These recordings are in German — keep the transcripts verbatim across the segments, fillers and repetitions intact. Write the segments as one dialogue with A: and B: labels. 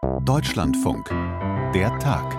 A: Deutschlandfunk. Der Tag.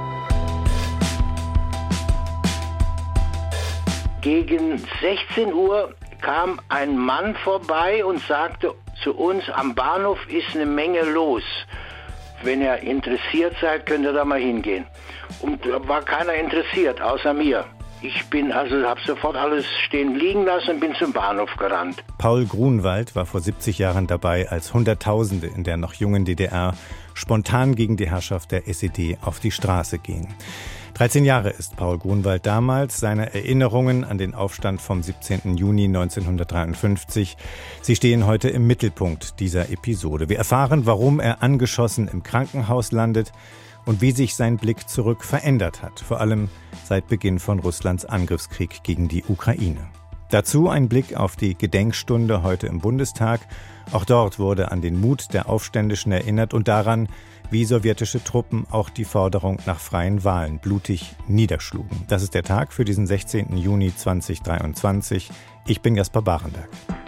B: Gegen sechzehn Uhr kam ein Mann vorbei und sagte zu uns, am Bahnhof ist eine Menge los. Wenn ihr interessiert seid, könnt ihr da mal hingehen. Und da war keiner interessiert, außer mir. Ich bin also, habe sofort alles stehen liegen lassen und bin zum Bahnhof gerannt.
C: Paul Grunwald war vor siebzig Jahren dabei, als Hunderttausende in der noch jungen D D R spontan gegen die Herrschaft der S E D auf die Straße gingen. dreizehn Jahre ist Paul Grunwald damals. Seine Erinnerungen an den Aufstand vom siebzehnten Juni neunzehnhundertdreiundfünfzig, sie stehen heute im Mittelpunkt dieser Episode. Wir erfahren, warum er angeschossen im Krankenhaus landet und wie sich sein Blick zurück verändert hat, vor allem seit Beginn von Russlands Angriffskrieg gegen die Ukraine. Dazu ein Blick auf die Gedenkstunde heute im Bundestag. Auch dort wurde an den Mut der Aufständischen erinnert und daran, wie sowjetische Truppen auch die Forderung nach freien Wahlen blutig niederschlugen. Das ist der Tag für diesen sechzehnten Juni zweitausenddreiundzwanzig. Ich bin Jasper Barenberg.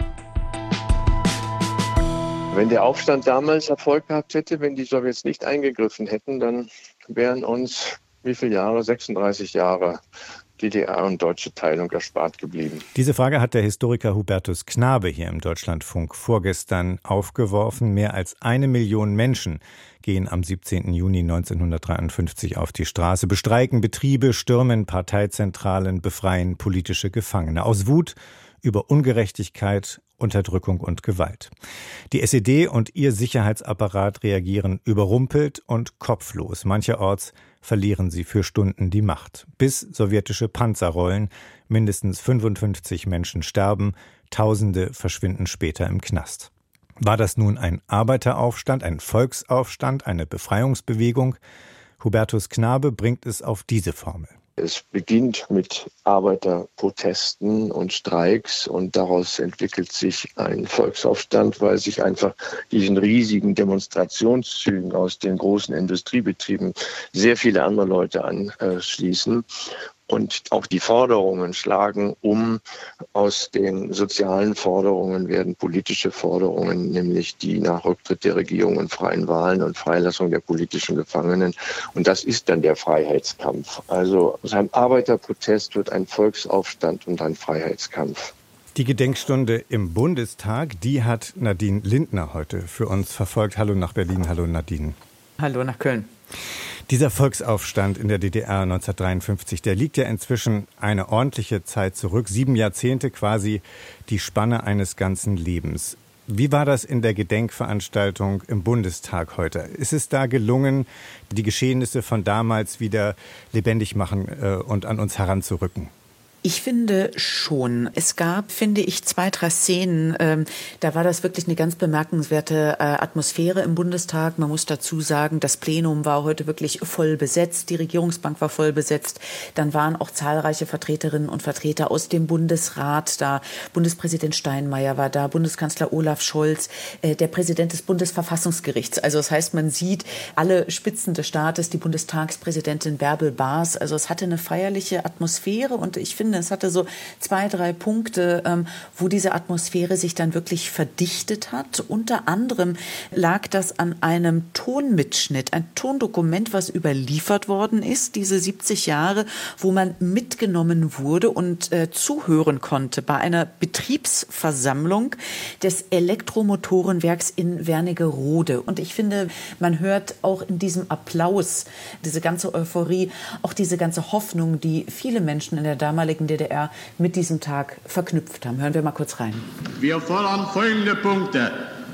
D: Wenn der Aufstand damals Erfolg gehabt hätte, wenn die Sowjets nicht eingegriffen hätten, dann wären uns wie viele Jahre? sechsunddreißig Jahre D D R und deutsche Teilung erspart geblieben.
C: Diese Frage hat der Historiker Hubertus Knabe hier im Deutschlandfunk vorgestern aufgeworfen. Mehr als eine Million Menschen gehen am siebzehnten Juni neunzehnhundertdreiundfünfzig auf die Straße, bestreiken Betriebe, stürmen Parteizentralen, befreien politische Gefangene. Aus Wut über Ungerechtigkeit, Unterdrückung und Gewalt. Die S E D und ihr Sicherheitsapparat reagieren überrumpelt und kopflos. Mancherorts verlieren sie für Stunden die Macht. Bis sowjetische Panzer rollen, mindestens fünfundfünfzig Menschen sterben, Tausende verschwinden später im Knast. War das nun ein Arbeiteraufstand, ein Volksaufstand, eine Befreiungsbewegung? Hubertus Knabe bringt es auf diese Formel.
D: Es beginnt mit Arbeiterprotesten und Streiks und daraus entwickelt sich ein Volksaufstand, weil sich einfach diesen riesigen Demonstrationszügen aus den großen Industriebetrieben sehr viele andere Leute anschließen. Und auch die Forderungen schlagen um. Aus den sozialen Forderungen werden politische Forderungen, nämlich die nach Rücktritt der Regierung und freien Wahlen und Freilassung der politischen Gefangenen. Und das ist dann der Freiheitskampf. Also aus einem Arbeiterprotest wird ein Volksaufstand und ein Freiheitskampf.
C: Die Gedenkstunde im Bundestag, die hat Nadine Lindner heute für uns verfolgt. Hallo nach Berlin, hallo Nadine.
E: Hallo nach Köln.
C: Dieser Volksaufstand in der D D R neunzehnhundertdreiundfünfzig, der liegt ja inzwischen eine ordentliche Zeit zurück. Sieben Jahrzehnte, quasi die Spanne eines ganzen Lebens. Wie war das in der Gedenkveranstaltung im Bundestag heute? Ist es da gelungen, die Geschehnisse von damals wieder lebendig machen äh, und an uns heranzurücken?
E: Ich finde schon. Es gab, finde ich, zwei, drei Szenen, ähm, da war das wirklich eine ganz bemerkenswerte äh, Atmosphäre im Bundestag. Man muss dazu sagen, das Plenum war heute wirklich voll besetzt, die Regierungsbank war voll besetzt. Dann waren auch zahlreiche Vertreterinnen und Vertreter aus dem Bundesrat da. Bundespräsident Steinmeier war da, Bundeskanzler Olaf Scholz, äh, der Präsident des Bundesverfassungsgerichts. Also das heißt, man sieht alle Spitzen des Staates, die Bundestagspräsidentin Bärbel Baas. Also es hatte eine feierliche Atmosphäre und ich finde, es hatte so zwei, drei Punkte, ähm, wo diese Atmosphäre sich dann wirklich verdichtet hat. Unter anderem lag das an einem Tonmitschnitt, ein Tondokument, was überliefert worden ist, diese siebzig Jahre, wo man mitgenommen wurde und äh, zuhören konnte bei einer Betriebsversammlung des Elektromotorenwerks in Wernigerode. Und ich finde, man hört auch in diesem Applaus, diese ganze Euphorie, auch diese ganze Hoffnung, die viele Menschen in der damaligen D D R mit diesem Tag verknüpft haben. Hören wir mal kurz rein.
F: Wir fordern folgende Punkte.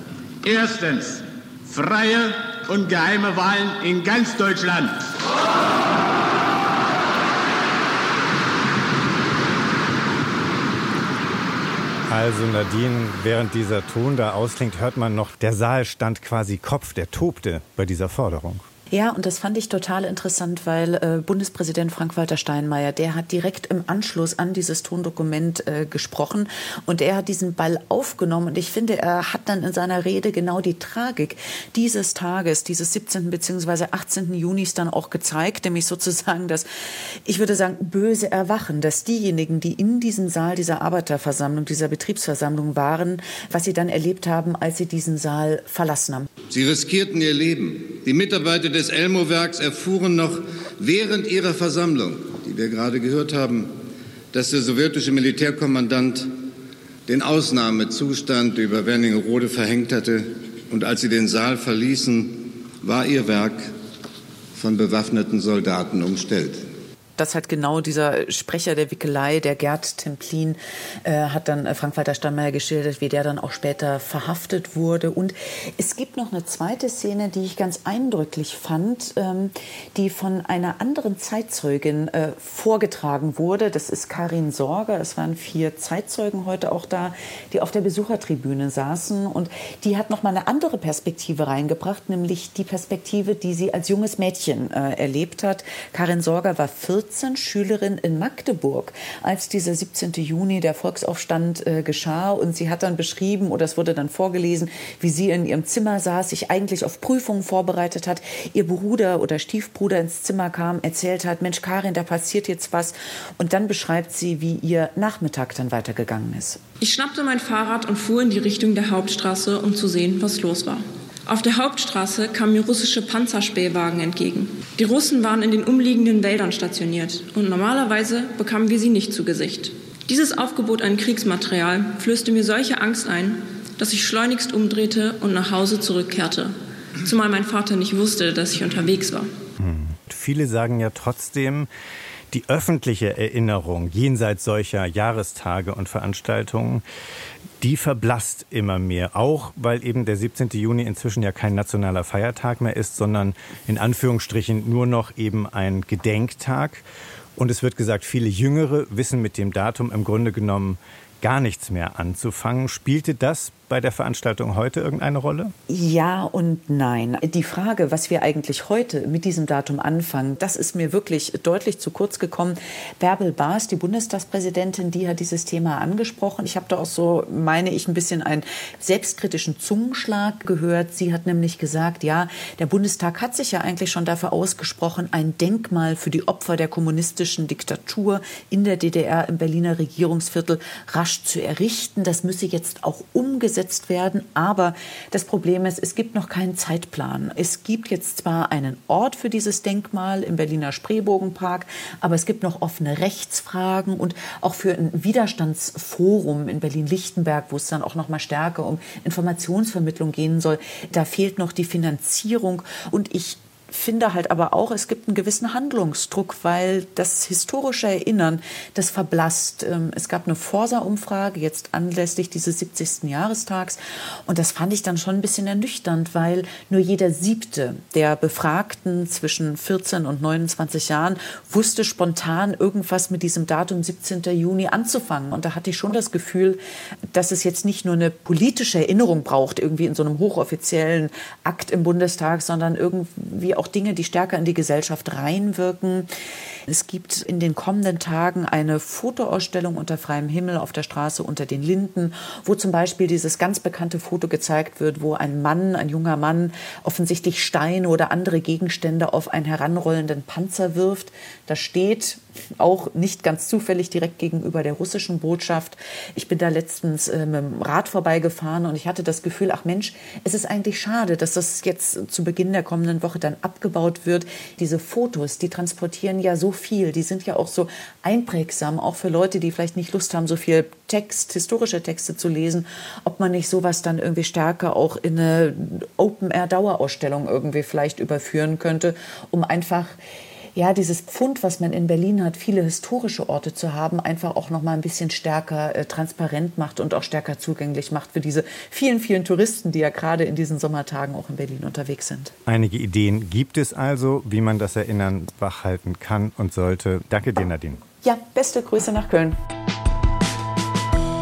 F: Erstens, freie und geheime Wahlen in ganz Deutschland.
C: Also Nadine, während dieser Ton da ausklingt, hört man noch, der Saal stand quasi Kopf, der tobte bei dieser Forderung.
E: Ja, und das fand ich total interessant, weil äh, Bundespräsident Frank-Walter Steinmeier, der hat direkt im Anschluss an dieses Tondokument äh, gesprochen und er hat diesen Ball aufgenommen und ich finde, er hat dann in seiner Rede genau die Tragik dieses Tages, dieses siebzehnten bzw. achtzehnten Junis dann auch gezeigt, nämlich sozusagen das, ich würde sagen, böse Erwachen, dass diejenigen, die in diesem Saal dieser Arbeiterversammlung, dieser Betriebsversammlung waren, was sie dann erlebt haben, als sie diesen Saal verlassen haben.
A: Sie riskierten ihr Leben. Die Mitarbeiter des Elmo-Werks erfuhren noch während ihrer Versammlung, die wir gerade gehört haben, dass der sowjetische Militärkommandant den Ausnahmezustand über Wernigerode verhängt hatte. Und als sie den Saal verließen, war ihr Werk von bewaffneten Soldaten umstellt.
E: Das hat genau dieser Sprecher der Wickelei, der Gerd Templin, äh, hat dann äh, Frank-Walter Steinmeier geschildert, wie der dann auch später verhaftet wurde. Und es gibt noch eine zweite Szene, die ich ganz eindrücklich fand, ähm, die von einer anderen Zeitzeugin äh, vorgetragen wurde. Das ist Karin Sorger. Es waren vier Zeitzeugen heute auch da, die auf der Besuchertribüne saßen. Und die hat noch mal eine andere Perspektive reingebracht, nämlich die Perspektive, die sie als junges Mädchen äh, erlebt hat. Karin Sorger war vierzehn, Schülerin in Magdeburg, als dieser siebzehnten Juni der Volksaufstand äh, geschah. Und sie hat dann beschrieben, oder es wurde dann vorgelesen, wie sie in ihrem Zimmer saß, sich eigentlich auf Prüfungen vorbereitet hat. Ihr Bruder oder Stiefbruder ins Zimmer kam, erzählt hat, Mensch Karin, da passiert jetzt was. Und dann beschreibt sie, wie ihr Nachmittag dann weitergegangen ist.
G: Ich schnappte mein Fahrrad und fuhr in die Richtung der Hauptstraße, um zu sehen, was los war. Auf der Hauptstraße kamen mir russische Panzerspähwagen entgegen. Die Russen waren in den umliegenden Wäldern stationiert und normalerweise bekamen wir sie nicht zu Gesicht. Dieses Aufgebot an Kriegsmaterial flößte mir solche Angst ein, dass ich schleunigst umdrehte und nach Hause zurückkehrte. Zumal mein Vater nicht wusste, dass ich unterwegs war.
C: Hm. Viele sagen ja trotzdem, die öffentliche Erinnerung jenseits solcher Jahrestage und Veranstaltungen, die verblasst immer mehr. Auch weil eben der siebzehnten Juni inzwischen ja kein nationaler Feiertag mehr ist, sondern in Anführungsstrichen nur noch eben ein Gedenktag. Und es wird gesagt, viele Jüngere wissen mit dem Datum im Grunde genommen gar nichts mehr anzufangen. Spielte das bei der Veranstaltung heute irgendeine Rolle?
E: Ja und nein. Die Frage, was wir eigentlich heute mit diesem Datum anfangen, das ist mir wirklich deutlich zu kurz gekommen. Bärbel Baas, die Bundestagspräsidentin, die hat dieses Thema angesprochen. Ich habe da auch so, meine ich, ein bisschen einen selbstkritischen Zungenschlag gehört. Sie hat nämlich gesagt, ja, der Bundestag hat sich ja eigentlich schon dafür ausgesprochen, ein Denkmal für die Opfer der kommunistischen Diktatur in der D D R im Berliner Regierungsviertel rasch zu errichten. Das müsse jetzt auch umgesetzt werden. Aber das Problem ist, es gibt noch keinen Zeitplan. Es gibt jetzt zwar einen Ort für dieses Denkmal im Berliner Spreebogenpark, aber es gibt noch offene Rechtsfragen und auch für ein Widerstandsforum in Berlin-Lichtenberg, wo es dann auch noch mal stärker um Informationsvermittlung gehen soll. Da fehlt noch die Finanzierung und ich finde halt aber auch, es gibt einen gewissen Handlungsdruck, weil das historische Erinnern, das verblasst. Es gab eine Forsa-Umfrage jetzt anlässlich dieses siebzigsten Jahrestags und das fand ich dann schon ein bisschen ernüchternd, weil nur jeder Siebte der Befragten zwischen vierzehn und neunundzwanzig Jahren wusste spontan irgendwas mit diesem Datum siebzehnten Juni anzufangen. Und da hatte ich schon das Gefühl, dass es jetzt nicht nur eine politische Erinnerung braucht, irgendwie in so einem hochoffiziellen Akt im Bundestag, sondern irgendwie auch auch Dinge, die stärker in die Gesellschaft reinwirken. Es gibt in den kommenden Tagen eine Fotoausstellung unter freiem Himmel auf der Straße unter den Linden, wo zum Beispiel dieses ganz bekannte Foto gezeigt wird, wo ein Mann, ein junger Mann, offensichtlich Steine oder andere Gegenstände auf einen heranrollenden Panzer wirft. Da steht auch nicht ganz zufällig direkt gegenüber der russischen Botschaft. Ich bin da letztens äh, mit dem Rad vorbeigefahren und ich hatte das Gefühl, ach Mensch, es ist eigentlich schade, dass das jetzt zu Beginn der kommenden Woche dann abgebaut wird. Diese Fotos, die transportieren ja so viel, die sind ja auch so einprägsam, auch für Leute, die vielleicht nicht Lust haben, so viel Text, historische Texte zu lesen, ob man nicht sowas dann irgendwie stärker auch in eine Open-Air-Dauerausstellung irgendwie vielleicht überführen könnte, um einfach ja, dieses Pfund, was man in Berlin hat, viele historische Orte zu haben, einfach auch noch mal ein bisschen stärker äh, transparent macht und auch stärker zugänglich macht für diese vielen, vielen Touristen, die ja gerade in diesen Sommertagen auch in Berlin unterwegs sind.
C: Einige Ideen gibt es also, wie man das Erinnern wachhalten kann und sollte. Danke dir, Nadine.
E: Ja, beste Grüße nach Köln.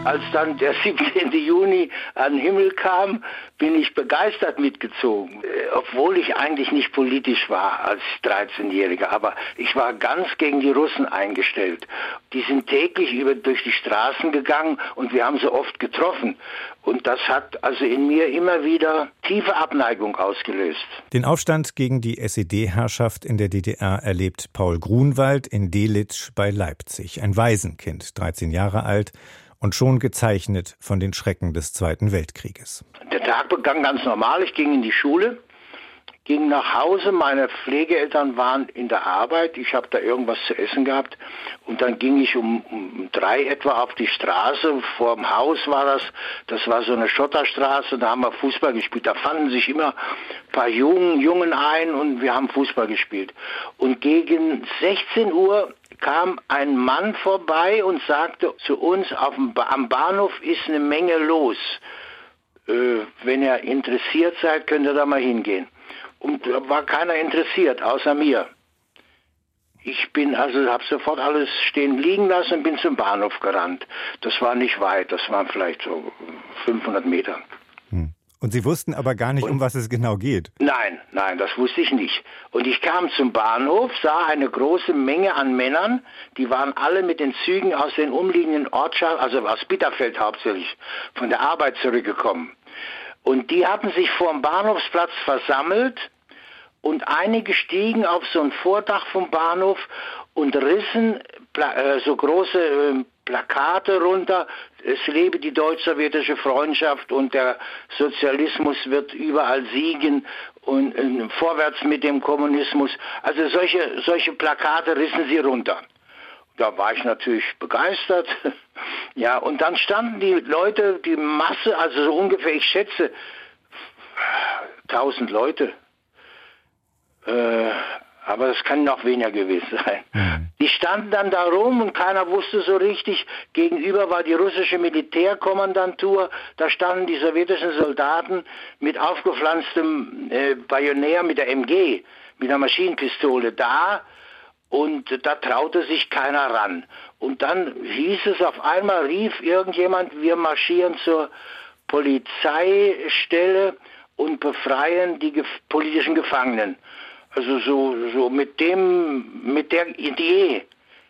B: Als dann der siebzehnten Juni an den Himmel kam, bin ich begeistert mitgezogen. Äh, obwohl ich eigentlich nicht politisch war als dreizehnjähriger, aber ich war ganz gegen die Russen eingestellt. Die sind täglich über, durch die Straßen gegangen und wir haben sie oft getroffen. Und das hat also in mir immer wieder tiefe Abneigung ausgelöst.
C: Den Aufstand gegen die S E D-Herrschaft in der D D R erlebt Paul Grunwald in Delitzsch bei Leipzig. Ein Waisenkind, dreizehn Jahre alt und schon gezeichnet von den Schrecken des Zweiten Weltkrieges.
B: Der Tag begann ganz normal. Ich ging in die Schule, ging nach Hause. Meine Pflegeeltern waren in der Arbeit. Ich habe da irgendwas zu essen gehabt. Und dann ging ich um, um drei etwa auf die Straße. Vor dem Haus war das. Das war so eine Schotterstraße. Da haben wir Fußball gespielt. Da fanden sich immer ein paar Jungen, Jungen ein und wir haben Fußball gespielt. Und gegen sechzehn Uhr kam ein Mann vorbei und sagte zu uns, auf dem ba- am Bahnhof ist eine Menge los. Äh, wenn ihr interessiert seid, könnt ihr da mal hingehen. Und da war keiner interessiert, außer mir. Ich bin also, habe sofort alles stehen liegen lassen und bin zum Bahnhof gerannt. Das war nicht weit, das waren vielleicht so fünfhundert Meter.
C: Hm. Und Sie wussten aber gar nicht,
B: und,
C: um was es genau geht?
B: Nein, nein, das wusste ich nicht. Und ich kam zum Bahnhof, sah eine große Menge an Männern, die waren alle mit den Zügen aus den umliegenden Ortschaften, also aus Bitterfeld hauptsächlich, von der Arbeit zurückgekommen. Und die hatten sich vor dem Bahnhofsplatz versammelt und einige stiegen auf so ein Vordach vom Bahnhof und rissen äh, so große äh, Plakate runter. Es lebe die deutsch-sowjetische Freundschaft und der Sozialismus wird überall siegen und äh, vorwärts mit dem Kommunismus. Also solche, solche Plakate rissen sie runter. Da war ich natürlich begeistert. Ja, und dann standen die Leute, die Masse, also so ungefähr, ich schätze, tausend Leute. Äh, aber das kann noch weniger gewesen sein. Mhm. Die standen dann da rum und keiner wusste so richtig. Gegenüber war die russische Militärkommandantur. Da standen die sowjetischen Soldaten mit aufgepflanztem äh, Bajonär mit der M G, mit der Maschinenpistole da. Und da traute sich keiner ran. Und dann hieß es auf einmal, rief irgendjemand, wir marschieren zur Polizeistelle und befreien die gef- politischen Gefangenen. Also so, so mit dem, mit der Idee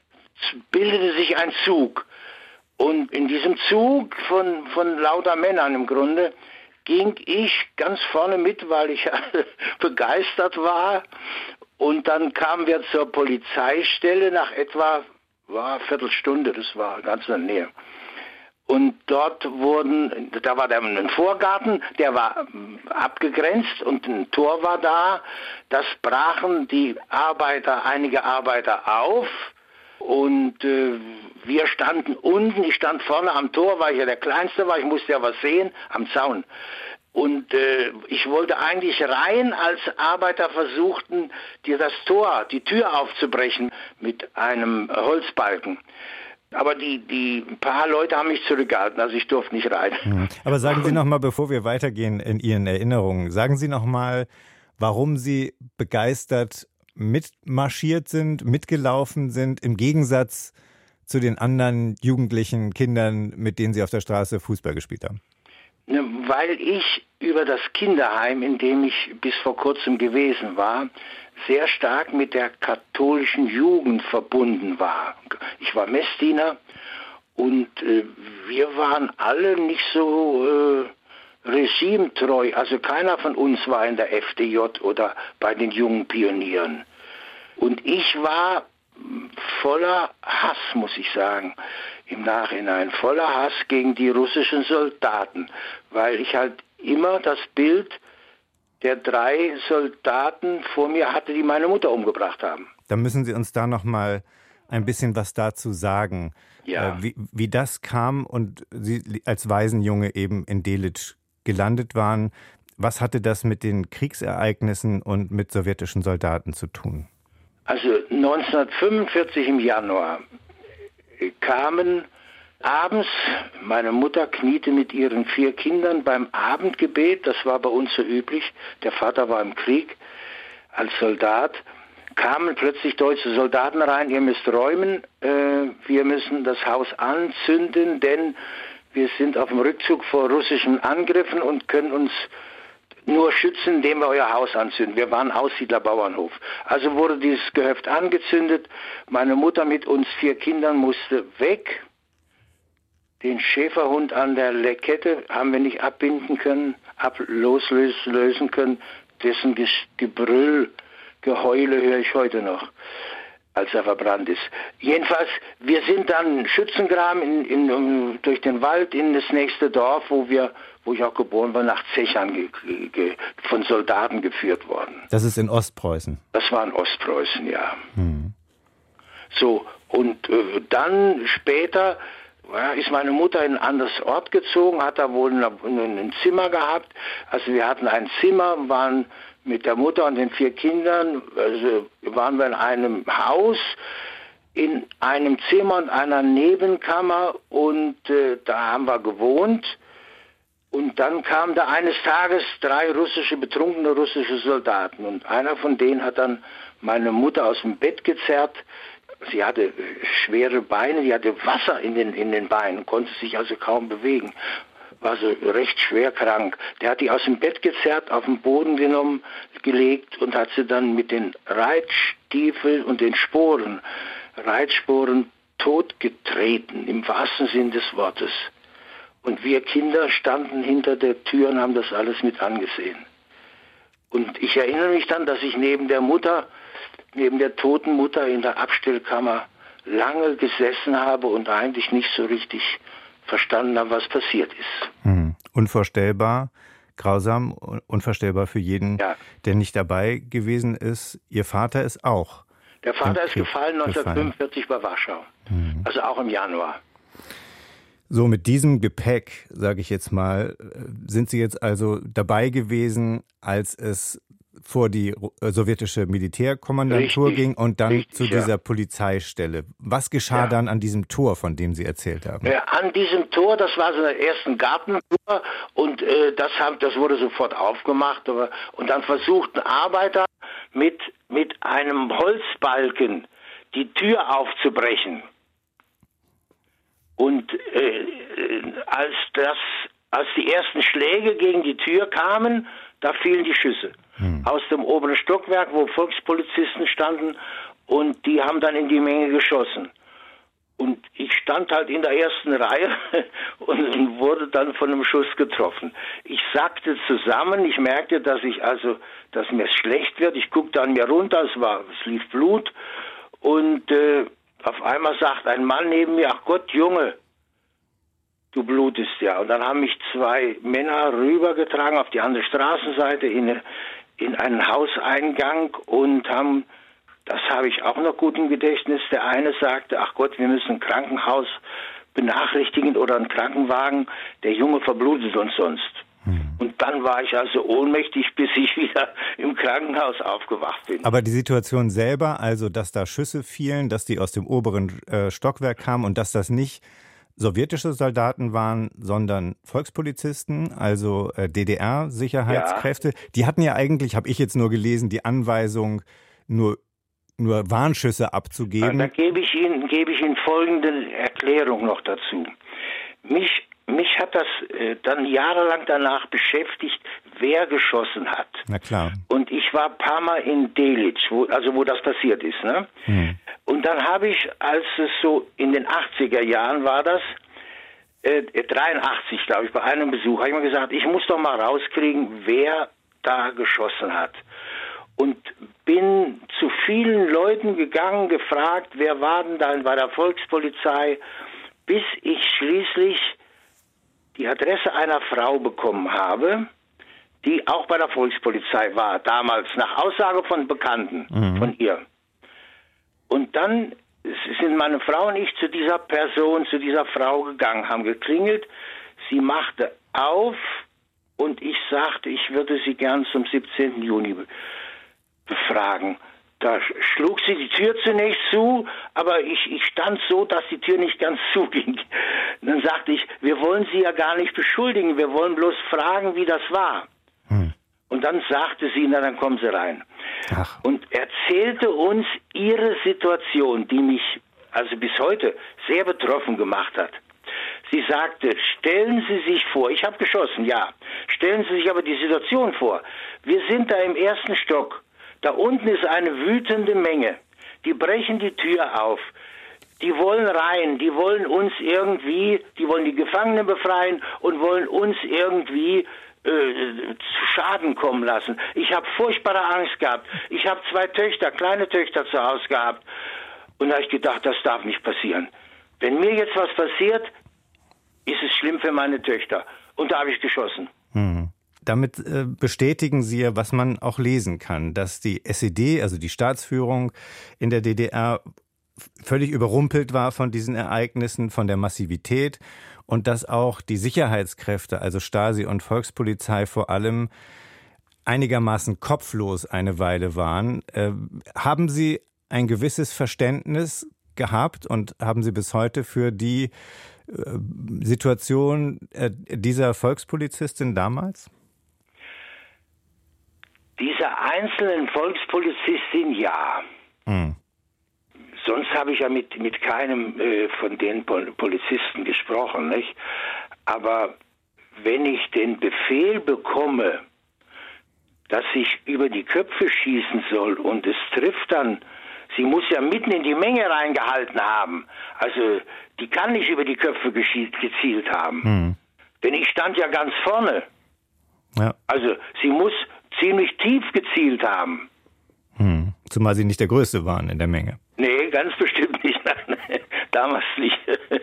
B: bildete sich ein Zug. Und in diesem Zug von, von lauter Männern im Grunde ging ich ganz vorne mit, weil ich begeistert war. Und dann kamen wir zur Polizeistelle nach etwa war eine Viertelstunde, das war ganz in der Nähe. Und dort wurden, da war dann ein Vorgarten, der war abgegrenzt und ein Tor war da. Das brachen die Arbeiter, einige Arbeiter auf und äh, wir standen unten, ich stand vorne am Tor, weil ich ja der Kleinste war, ich musste ja was sehen, am Zaun. Und äh, ich wollte eigentlich rein, als Arbeiter versuchten, die das Tor, die Tür aufzubrechen mit einem Holzbalken. Aber die, die paar Leute haben mich zurückgehalten, also ich durfte nicht rein.
C: Mhm. Aber sagen Sie noch mal, bevor wir weitergehen in Ihren Erinnerungen, sagen Sie noch mal, warum Sie begeistert mitmarschiert sind, mitgelaufen sind, im Gegensatz zu den anderen jugendlichen Kindern, mit denen Sie auf der Straße Fußball gespielt haben.
B: Weil ich über das Kinderheim, in dem ich bis vor kurzem gewesen war, sehr stark mit der katholischen Jugend verbunden war. Ich war Messdiener und äh, wir waren alle nicht so äh, regimetreu. Also keiner von uns war in der F D J oder bei den jungen Pionieren. Und ich war voller Hass, muss ich sagen, im Nachhinein. Voller Hass gegen die russischen Soldaten, weil ich halt immer das Bild der drei Soldaten vor mir hatte, die meine Mutter umgebracht haben.
C: Da müssen Sie uns da noch mal ein bisschen was dazu sagen,
B: ja.
C: äh, wie, wie das kam und Sie als Waisenjunge eben in Delitzsch gelandet waren. Was hatte das mit den Kriegsereignissen und mit sowjetischen Soldaten zu tun?
B: Also neunzehnhundertfünfundvierzig im Januar kamen abends, meine Mutter kniete mit ihren vier Kindern beim Abendgebet, das war bei uns so üblich, der Vater war im Krieg als Soldat, kamen plötzlich deutsche Soldaten rein, ihr müsst räumen, äh, wir müssen das Haus anzünden, denn wir sind auf dem Rückzug vor russischen Angriffen und können uns nur schützen, indem wir euer Haus anzünden. Wir waren Aussiedlerbauernhof. Also wurde dieses Gehöft angezündet. Meine Mutter mit uns vier Kindern musste weg. Den Schäferhund an der Lekette haben wir nicht abbinden können, ab loslösen können. Dessen Gebrüll, Geheule höre ich heute noch, als er verbrannt ist. Jedenfalls, wir sind dann Schützengraben in, in, um, durch den Wald in das nächste Dorf, wo wir, wo ich auch geboren war, nach Zechern ge, ge, von Soldaten geführt worden.
C: Das ist in Ostpreußen?
B: Das war in Ostpreußen, ja.
C: Hm.
B: So, und äh, dann später ja, ist meine Mutter in ein anderes Ort gezogen, hat da wohl ein, ein Zimmer gehabt. Also wir hatten ein Zimmer, waren mit der Mutter und den vier Kindern, also waren wir in einem Haus, in einem Zimmer und einer Nebenkammer und äh, da haben wir gewohnt. Und dann kamen da eines Tages drei russische, betrunkene russische Soldaten und einer von denen hat dann meine Mutter aus dem Bett gezerrt. Sie hatte schwere Beine, die hatte Wasser in den, in den Beinen, konnte sich also kaum bewegen, war so recht schwer krank. Der hat die aus dem Bett gezerrt, auf den Boden genommen, gelegt und hat sie dann mit den Reitstiefeln und den Sporen, Reitsporen totgetreten, im wahrsten Sinn des Wortes. Und wir Kinder standen hinter der Tür und haben das alles mit angesehen. Und ich erinnere mich dann, dass ich neben der Mutter, neben der toten Mutter in der Abstellkammer lange gesessen habe und eigentlich nicht so richtig verstanden habe, was passiert ist.
C: Hm. Unvorstellbar, grausam, unvorstellbar für jeden, ja, der nicht dabei gewesen ist. Ihr Vater ist auch.
B: Der Vater ist gefallen neunzehnhundertfünfundvierzig bei Warschau, hm. also auch im Januar.
C: So, mit diesem Gepäck, sage ich jetzt mal, sind Sie jetzt also dabei gewesen, als es vor die sowjetische Militärkommandantur richtig, ging und dann richtig, zu dieser ja. Polizeistelle. Was geschah ja. dann an diesem Tor, von dem Sie erzählt haben?
B: Ja, an diesem Tor, das war so eine ersten Gartentor und äh, das, haben, das wurde sofort aufgemacht. Aber, und dann versuchten Arbeiter mit, mit einem Holzbalken die Tür aufzubrechen. Und äh, als, das, als die ersten Schläge gegen die Tür kamen, da fielen die Schüsse. Hm. Aus dem oberen Stockwerk, wo Volkspolizisten standen, und die haben dann in die Menge geschossen. Und ich stand halt in der ersten Reihe und wurde dann von einem Schuss getroffen. Ich sackte zusammen, ich merkte, dass ich also, dass mir schlecht wird. Ich guckte an mir runter, es war, es lief Blut und äh, auf einmal sagt ein Mann neben mir: Ach Gott, Junge, du blutest ja. Und dann haben mich zwei Männer rübergetragen auf die andere Straßenseite in, in einen Hauseingang und haben, das habe ich auch noch gut im Gedächtnis, der eine sagte: Ach Gott, wir müssen ein Krankenhaus benachrichtigen oder einen Krankenwagen, der Junge verblutet uns sonst. Hm. Und dann war ich also ohnmächtig, bis ich wieder im Krankenhaus aufgewacht bin.
C: Aber die Situation selber, also dass da Schüsse fielen, dass die aus dem oberen äh, Stockwerk kamen und dass das nicht sowjetische Soldaten waren, sondern Volkspolizisten, also äh, D D R-Sicherheitskräfte, ja. Die hatten ja eigentlich, habe ich jetzt nur gelesen, die Anweisung, nur, nur Warnschüsse abzugeben.
B: Da gebe ich Ihnen, gebe ich Ihnen folgende Erklärung noch dazu. Mich Mich hat das äh, dann jahrelang danach beschäftigt, wer geschossen hat.
C: Na klar.
B: Und ich war ein paar Mal in Delitzsch, wo, also wo das passiert ist. Ne? Hm. Und dann habe ich, als es so in den achtziger Jahren war das, äh, dreiundachtzig glaube ich, bei einem Besuch, habe ich mir gesagt, ich muss doch mal rauskriegen, wer da geschossen hat. Und bin zu vielen Leuten gegangen, gefragt, wer war denn da bei der Volkspolizei, bis ich schließlich die Adresse einer Frau bekommen habe, die auch bei der Volkspolizei war, damals nach Aussage von Bekannten mhm. von ihr. Und dann sind meine Frau und ich zu dieser Person, zu dieser Frau gegangen, haben geklingelt, sie machte auf und ich sagte, ich würde sie gern zum siebzehnten Juni befragen. Da schlug sie die Tür zunächst zu, aber ich, ich stand so, dass die Tür nicht ganz zuging. Dann sagte ich, wir wollen Sie ja gar nicht beschuldigen, wir wollen bloß fragen, wie das war. Hm. Und dann sagte sie, na dann kommen Sie rein. Ach. Und erzählte uns ihre Situation, die mich also bis heute sehr betroffen gemacht hat. Sie sagte, stellen Sie sich vor, ich habe geschossen, ja, stellen Sie sich aber die Situation vor. Wir sind da im ersten Stock, da unten ist eine wütende Menge, die brechen die Tür auf, die wollen rein, die wollen uns irgendwie, die wollen die Gefangenen befreien und wollen uns irgendwie äh, zu Schaden kommen lassen. Ich habe furchtbare Angst gehabt, ich habe zwei Töchter, kleine Töchter zu Hause gehabt und da habe ich gedacht, das darf nicht passieren. Wenn mir jetzt was passiert, ist es schlimm für meine Töchter. Und da habe ich geschossen.
C: Hm. Damit äh, bestätigen Sie ja, was man auch lesen kann, dass die S E D, also die Staatsführung in der D D R, völlig überrumpelt war von diesen Ereignissen, von der Massivität und dass auch die Sicherheitskräfte, also Stasi und Volkspolizei vor allem, einigermaßen kopflos eine Weile waren. Äh, haben Sie ein gewisses Verständnis gehabt und haben Sie bis heute für die Situation dieser Volkspolizistin damals?
B: Dieser einzelnen Volkspolizistin, ja. Hm. Sonst habe ich ja mit, mit keinem äh, von den Pol- Polizisten gesprochen, nicht? Aber wenn ich den Befehl bekomme, dass ich über die Köpfe schießen soll und es trifft dann, sie muss ja mitten in die Menge reingehalten haben. Also die kann nicht über die Köpfe gezielt haben. Hm. Denn ich stand ja ganz vorne. Ja. Also sie muss ziemlich tief gezielt haben.
C: Hm. Zumal Sie nicht der Größte waren in der Menge.
B: Nee, ganz bestimmt nicht. Damals nicht.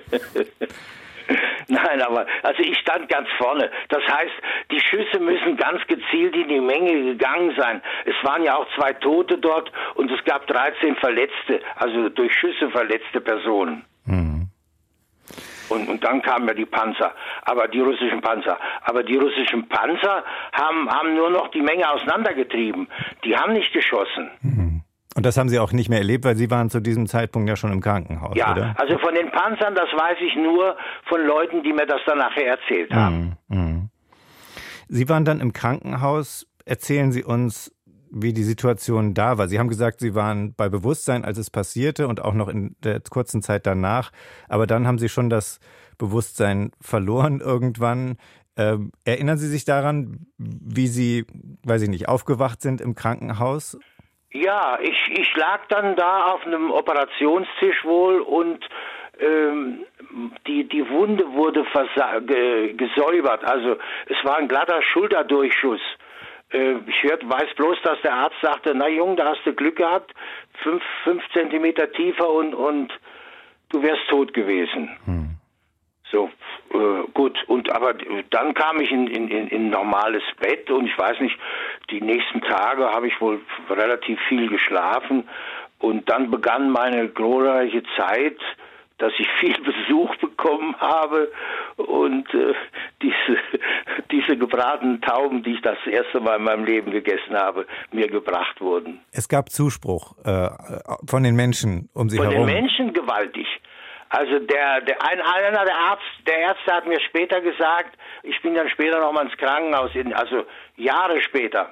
B: Nein, aber also ich stand ganz vorne. Das heißt, die Schüsse müssen ganz gezielt in die Menge gegangen sein. Es waren ja auch zwei Tote dort und es gab dreizehn Verletzte, also durch Schüsse verletzte Personen. Mhm. Und, und dann kamen ja die Panzer, aber die russischen Panzer. Aber die russischen Panzer haben, haben nur noch die Menge auseinandergetrieben. Die haben nicht geschossen.
C: Mhm. Und das haben Sie auch nicht mehr erlebt, weil Sie waren zu diesem Zeitpunkt ja schon im Krankenhaus,
B: ja,
C: oder?
B: Also von den Panzern, das weiß ich nur von Leuten, die mir das dann nachher erzählt haben.
C: Mhm. Mhm. Sie waren dann im Krankenhaus. Erzählen Sie uns, wie die Situation da war. Sie haben gesagt, Sie waren bei Bewusstsein, als es passierte und auch noch in der kurzen Zeit danach. Aber dann haben Sie schon das Bewusstsein verloren irgendwann. Ähm, erinnern Sie sich daran, wie Sie, weiß ich nicht, aufgewacht sind im Krankenhaus?
B: Ja, ich, ich lag dann da auf einem Operationstisch wohl und ähm, die, die Wunde wurde versa- ge- gesäubert. Also es war ein glatter Schulterdurchschuss. Äh, ich hört, weiß bloß, dass der Arzt sagte, na Junge, da hast du Glück gehabt, fünf, fünf Zentimeter tiefer und, und du wärst tot gewesen. Hm. So, äh, gut, und aber dann kam ich in, in, in ein normales Bett und ich weiß nicht, die nächsten Tage habe ich wohl relativ viel geschlafen und dann begann meine glorreiche Zeit, dass ich viel Besuch bekommen habe und äh, diese, diese gebratenen Tauben, die ich das erste Mal in meinem Leben gegessen habe, mir gebracht wurden.
C: Es gab Zuspruch äh, von den Menschen um Sie
B: von
C: herum.
B: Von den Menschen gewaltig. Also der, der ein, einer der Arzt, der Ärzte hat mir später gesagt, ich bin dann später noch mal ins Krankenhaus, in, also Jahre später,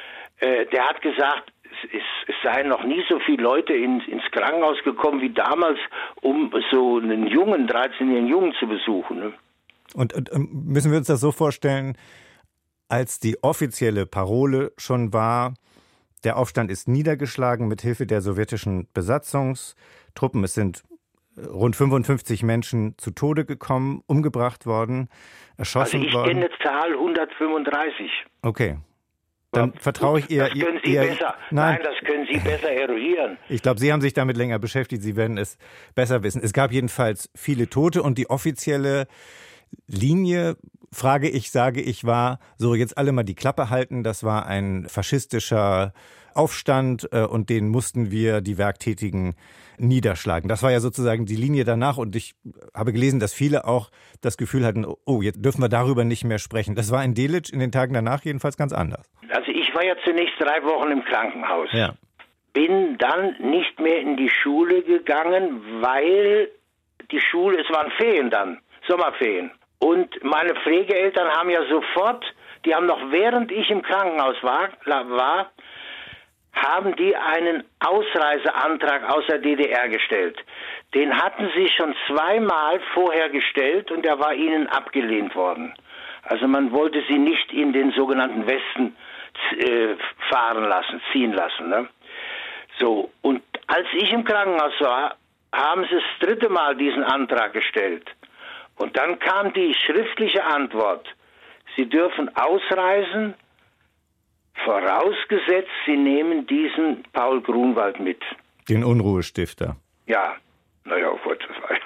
B: äh, der hat gesagt, es, es, es seien noch nie so viele Leute ins, ins Krankenhaus gekommen wie damals, um so einen Jungen, dreizehnjährigen Jungen zu besuchen. Ne?
C: Und, und müssen wir uns das so vorstellen, als die offizielle Parole schon war, der Aufstand ist niedergeschlagen mit Hilfe der sowjetischen Besatzungstruppen, es sind rund fünfundfünfzig Menschen zu Tode gekommen, umgebracht worden, erschossen worden.
B: Also ich
C: worden.
B: kenne eine Zahl hundertfünfunddreißig.
C: Okay. Dann ja, vertraue ich eher...
B: Das können Sie
C: eher,
B: besser.
C: Nein.
B: Nein, das können Sie besser eruieren.
C: Ich glaube, Sie haben sich damit länger beschäftigt, Sie werden es besser wissen. Es gab jedenfalls viele Tote und die offizielle Linie, frage ich, sage ich, war, so jetzt alle mal die Klappe halten, das war ein faschistischer Aufstand äh, und den mussten wir, die Werktätigen, niederschlagen. Das war ja sozusagen die Linie danach und ich habe gelesen, dass viele auch das Gefühl hatten, oh, jetzt dürfen wir darüber nicht mehr sprechen. Das war in Delitzsch in den Tagen danach jedenfalls ganz anders.
B: Also ich war ja zunächst drei Wochen im Krankenhaus.
C: Ja.
B: Bin dann nicht mehr in die Schule gegangen, weil die Schule, es waren Ferien dann, Sommerferien. Und meine Pflegeeltern haben ja sofort, die haben noch während ich im Krankenhaus war, war haben die einen Ausreiseantrag aus der D D R gestellt. Den hatten sie schon zweimal vorher gestellt und der war ihnen abgelehnt worden. Also man wollte sie nicht in den sogenannten Westen äh, fahren lassen, ziehen lassen. Ne? So, und als ich im Krankenhaus war, haben sie das dritte Mal diesen Antrag gestellt. Und dann kam die schriftliche Antwort. Sie dürfen ausreisen, vorausgesetzt, Sie nehmen diesen Paul Grunwald mit.
C: Den Unruhestifter.
B: Ja, naja, gut.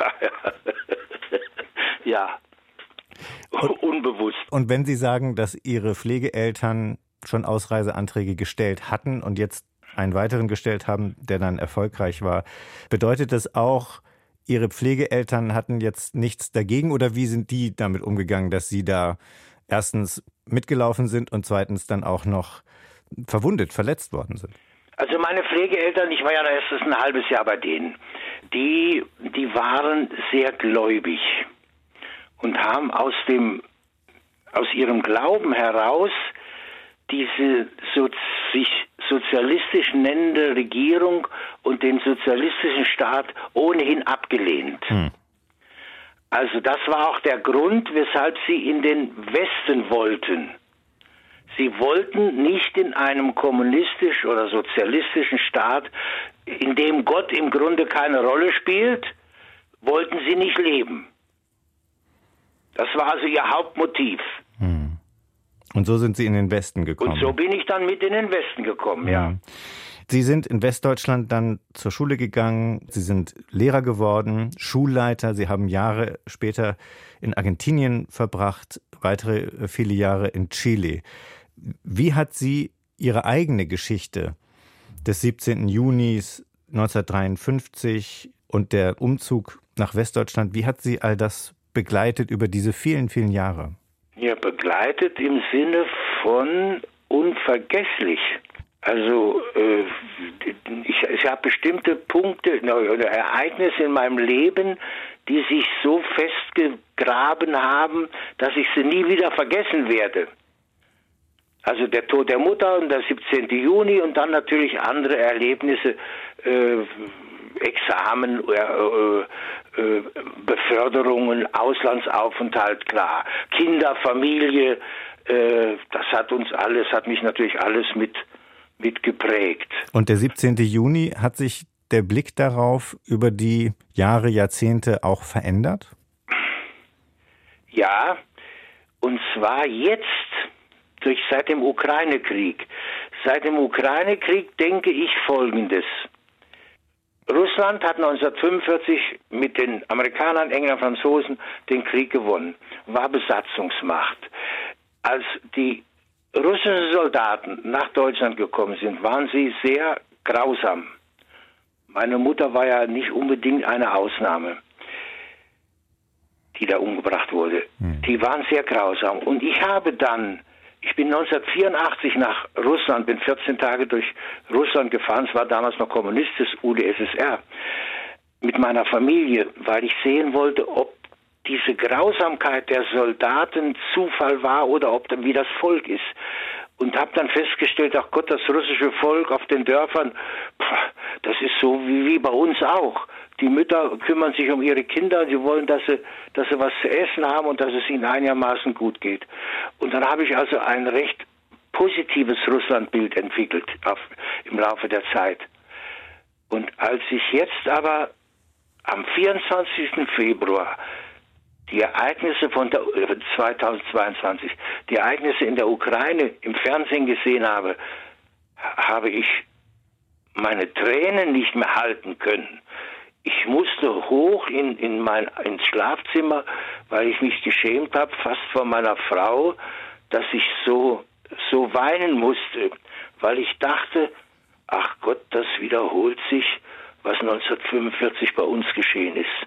B: Ja,
C: und,
B: unbewusst.
C: Und wenn Sie sagen, dass Ihre Pflegeeltern schon Ausreiseanträge gestellt hatten und jetzt einen weiteren gestellt haben, der dann erfolgreich war, bedeutet das auch, Ihre Pflegeeltern hatten jetzt nichts dagegen oder wie sind die damit umgegangen, dass Sie da erstens mitgelaufen sind und zweitens dann auch noch verwundet, verletzt worden sind?
B: Also meine Pflegeeltern, ich war ja erst ein halbes Jahr bei denen, die, die waren sehr gläubig und haben aus dem, aus ihrem Glauben heraus diese so, sich sozialistisch nennende Regierung und den sozialistischen Staat ohnehin abgelehnt. Hm. Also das war auch der Grund, weshalb sie in den Westen wollten. Sie wollten nicht in einem kommunistisch oder sozialistischen Staat, in dem Gott im Grunde keine Rolle spielt, wollten sie nicht leben. Das war also ihr Hauptmotiv.
C: Hm. Und so sind Sie in den Westen gekommen.
B: Und so bin ich dann mit in den Westen gekommen, ja. ja.
C: Sie sind in Westdeutschland dann zur Schule gegangen, Sie sind Lehrer geworden, Schulleiter, Sie haben Jahre später in Argentinien verbracht, weitere viele Jahre in Chile. Wie hat Sie Ihre eigene Geschichte des siebzehnten Junis neunzehnhundertdreiundfünfzig und der Umzug nach Westdeutschland, wie hat Sie all das begleitet über diese vielen, vielen Jahre?
B: Ja, begleitet im Sinne von unvergesslich. Also äh, ich, ich habe bestimmte Punkte oder Ereignisse in meinem Leben, die sich so festgegraben haben, dass ich sie nie wieder vergessen werde. Also der Tod der Mutter und der siebzehnten Juni und dann natürlich andere Erlebnisse, äh, Examen, äh, äh, Beförderungen, Auslandsaufenthalt, klar. Kinder, Familie, äh, das hat uns alles, hat mich natürlich alles mit, mit geprägt.
C: Und der siebzehnten Juni, hat sich der Blick darauf über die Jahre, Jahrzehnte auch verändert?
B: Ja, und zwar jetzt, durch seit dem Ukraine-Krieg. Seit dem Ukraine-Krieg denke ich Folgendes. Russland hat neunzehnhundertfünfundvierzig mit den Amerikanern, Engländern, Franzosen den Krieg gewonnen, war Besatzungsmacht. Als die russischen Soldaten nach Deutschland gekommen sind, waren sie sehr grausam. Meine Mutter war ja nicht unbedingt eine Ausnahme, die da umgebracht wurde. Hm. Die waren sehr grausam. Und ich habe dann, ich bin neunzehnhundertvierundachtzig nach Russland, bin vierzehn Tage durch Russland gefahren, es war damals noch kommunistisch, U d S S R, mit meiner Familie, weil ich sehen wollte, ob diese Grausamkeit der Soldaten Zufall war oder ob wie das Volk ist. Und habe dann festgestellt, ach Gott, das russische Volk auf den Dörfern, das ist so wie, wie bei uns auch. Die Mütter kümmern sich um ihre Kinder, sie wollen, dass sie, dass sie was zu essen haben und dass es ihnen einigermaßen gut geht. Und dann habe ich also ein recht positives Russlandbild entwickelt auf, im Laufe der Zeit. Und als ich jetzt aber am vierundzwanzigsten Februar die Ereignisse von der, zweitausendzweiundzwanzig, die Ereignisse in der Ukraine im Fernsehen gesehen habe, habe ich meine Tränen nicht mehr halten können. Ich musste hoch in, in mein, ins Schlafzimmer, weil ich mich geschämt habe, fast vor meiner Frau, dass ich so, so weinen musste, weil ich dachte, ach Gott, das wiederholt sich, was neunzehnhundertfünfundvierzig bei uns geschehen ist.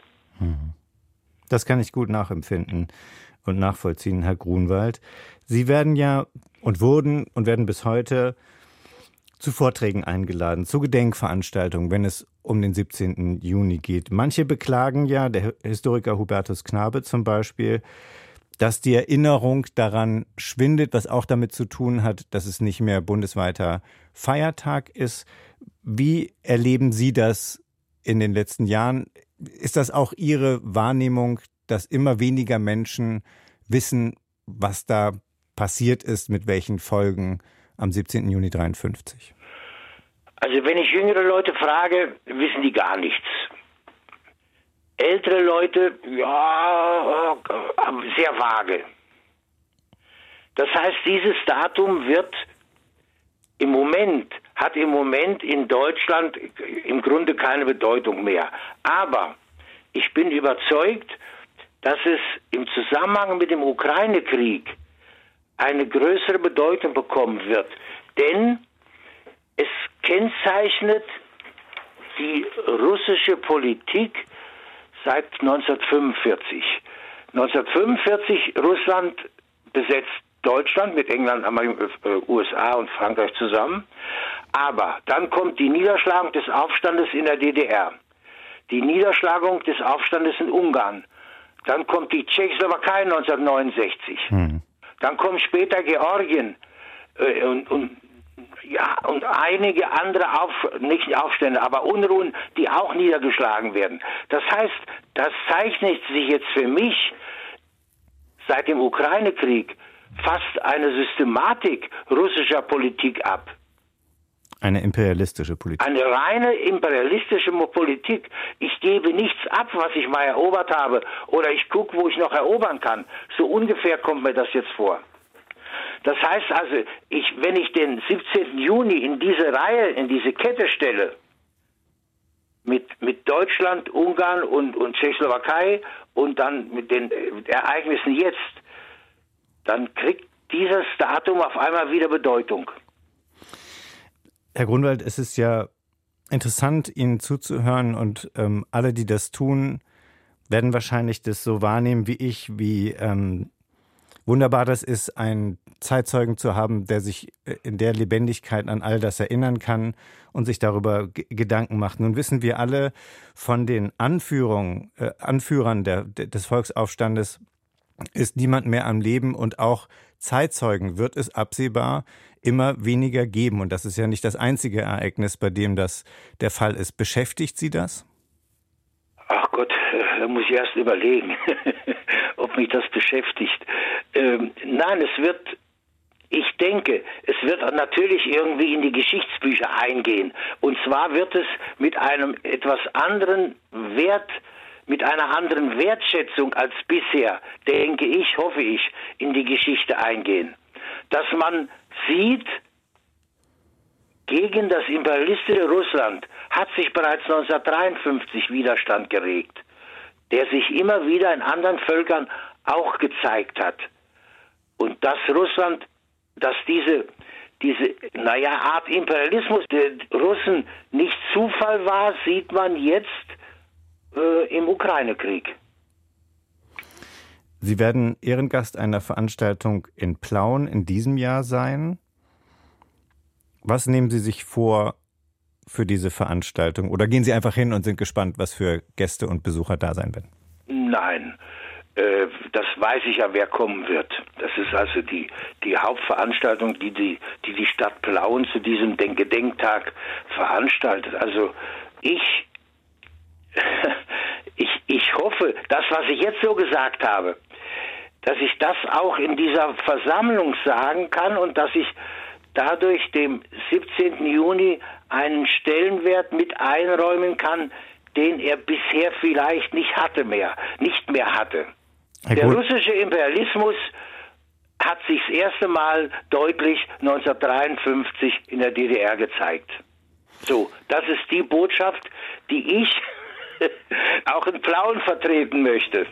C: Das kann ich gut nachempfinden und nachvollziehen, Herr Grunwald. Sie werden ja und wurden und werden bis heute zu Vorträgen eingeladen, zu Gedenkveranstaltungen, wenn es um den siebzehnten Juni geht. Manche beklagen ja, der Historiker Hubertus Knabe zum Beispiel, dass die Erinnerung daran schwindet, was auch damit zu tun hat, dass es nicht mehr bundesweiter Feiertag ist. Wie erleben Sie das in den letzten Jahren? Ist das auch Ihre Wahrnehmung, dass immer weniger Menschen wissen, was da passiert ist, mit welchen Folgen am siebzehnten Juni dreiundfünfzig?
B: Also wenn ich jüngere Leute frage, wissen die gar nichts. Ältere Leute, ja, sehr vage. Das heißt, dieses Datum wird im Moment, hat im Moment in Deutschland im Grunde keine Bedeutung mehr. Aber ich bin überzeugt, dass es im Zusammenhang mit dem Ukraine-Krieg eine größere Bedeutung bekommen wird. Denn es kennzeichnet die russische Politik seit neunzehnhundertfünfundvierzig. neunzehnhundertfünfundvierzig, Russland besetzt Deutschland mit England, U S A und Frankreich zusammen. Aber dann kommt die Niederschlagung des Aufstandes in der D D R. Die Niederschlagung des Aufstandes in Ungarn. Dann kommt die Tschechoslowakei neunzehnhundertneunundsechzig. Hm. Dann kommt später Georgien äh, und, und ja, und einige andere Auf, nicht Aufstände, aber Unruhen, die auch niedergeschlagen werden. Das heißt, das zeichnet sich jetzt für mich seit dem Ukraine-Krieg fast eine Systematik russischer Politik ab.
C: Eine imperialistische Politik.
B: Eine reine imperialistische Politik. Ich gebe nichts ab, was ich mal erobert habe, oder ich gucke, wo ich noch erobern kann. So ungefähr kommt mir das jetzt vor. Das heißt also, ich, wenn ich den siebzehnten Juni in diese Reihe, in diese Kette stelle, mit, mit Deutschland, Ungarn und, und Tschechoslowakei und dann mit den Ereignissen jetzt, dann kriegt dieses Datum auf einmal wieder Bedeutung.
C: Herr Grunwald, es ist ja interessant, Ihnen zuzuhören, und ähm, alle, die das tun, werden wahrscheinlich das so wahrnehmen wie ich, wie ähm, wunderbar das ist, einen Zeitzeugen zu haben, der sich in der Lebendigkeit an all das erinnern kann und sich darüber g- Gedanken macht. Nun wissen wir alle von den Anführungen, äh, Anführern der, der, des Volksaufstandes, ist niemand mehr am Leben, und auch Zeitzeugen wird es absehbar immer weniger geben. Und das ist ja nicht das einzige Ereignis, bei dem das der Fall ist. Beschäftigt Sie das?
B: Ach Gott, da muss ich erst überlegen, ob mich das beschäftigt. Ähm, nein, es wird, ich denke, es wird natürlich irgendwie in die Geschichtsbücher eingehen. Und zwar wird es mit einem etwas anderen Wert, mit einer anderen Wertschätzung als bisher, denke ich, hoffe ich, in die Geschichte eingehen. Dass man sieht, gegen das imperialistische Russland hat sich bereits neunzehnhundertdreiundfünfzig Widerstand geregt, der sich immer wieder in anderen Völkern auch gezeigt hat. Und dass Russland, dass diese, diese naja, Art Imperialismus der Russen nicht Zufall war, sieht man jetzt äh, im Ukraine-Krieg.
C: Sie werden Ehrengast einer Veranstaltung in Plauen in diesem Jahr sein. Was nehmen Sie sich vor für diese Veranstaltung? Oder gehen Sie einfach hin und sind gespannt, was für Gäste und Besucher da sein werden?
B: Nein, äh, das weiß ich ja, wer kommen wird. Das ist also die, die Hauptveranstaltung, die die, die die Stadt Plauen zu diesem Gedenktag veranstaltet. Also ich, ich, ich hoffe, das, was ich jetzt so gesagt habe, dass ich das auch in dieser Versammlung sagen kann und dass ich dadurch dem siebzehnten Juni einen Stellenwert mit einräumen kann, den er bisher vielleicht nicht hatte mehr, nicht mehr hatte. Herr Der Grund- russische Imperialismus hat sich das erste Mal deutlich neunzehnhundertdreiundfünfzig in der D D R gezeigt. So, das ist die Botschaft, die ich auch in Plauen vertreten möchte.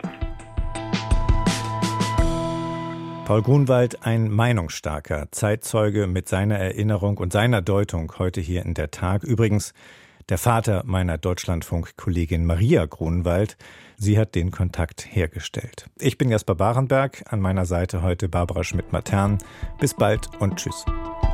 C: Paul Grunwald, ein meinungsstarker Zeitzeuge mit seiner Erinnerung und seiner Deutung heute hier in der Tag. Übrigens der Vater meiner Deutschlandfunk-Kollegin Maria Grunwald. Sie hat den Kontakt hergestellt. Ich bin Jasper Barenberg, an meiner Seite heute Barbara Schmidt-Matern. Bis bald und tschüss.